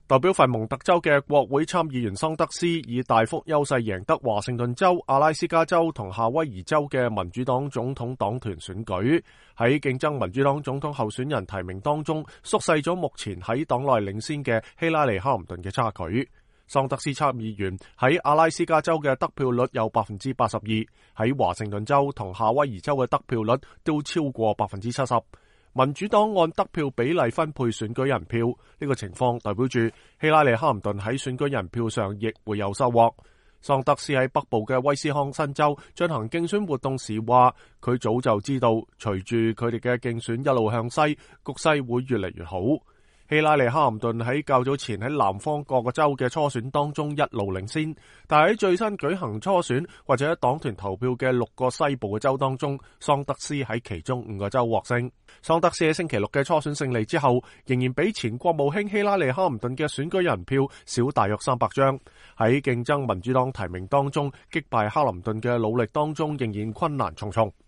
代表佛蒙特州嘅國會參議員桑德斯以大幅優勢贏得華盛頓州、阿拉斯加州同夏威夷州嘅民主黨總統黨團選舉，喺競爭民主黨總統候選人提名當中縮細咗目前喺黨內領先嘅希拉里·哈林頓嘅差距。桑德斯參議員喺阿拉斯加州嘅得票率有 82%， 喺華盛頓州同夏威夷州嘅得票率都超過 70%。民主黨按得票比例分配選舉人票，呢個情況代表住希拉里·哈林頓喺選舉人票上亦會有收穫。桑德斯喺北部嘅威斯康辛州進行競選活動時話，佢早就知道隨住佢哋嘅競選一路向西，局勢會越嚟越好。希拉里·哈林頓喺較早前喺南方各個州嘅初選當中一路領先，但係喺最新舉行初選或者黨團投票嘅6個西部嘅州當中，桑德斯喺其中5個州獲勝。桑德斯喺星期6嘅初選勝利之後，仍然比前國務卿希拉里·哈林頓嘅選舉人票少大約300張。喺競爭民主黨提名當中擊敗哈林頓嘅努力當中，仍然困難重重。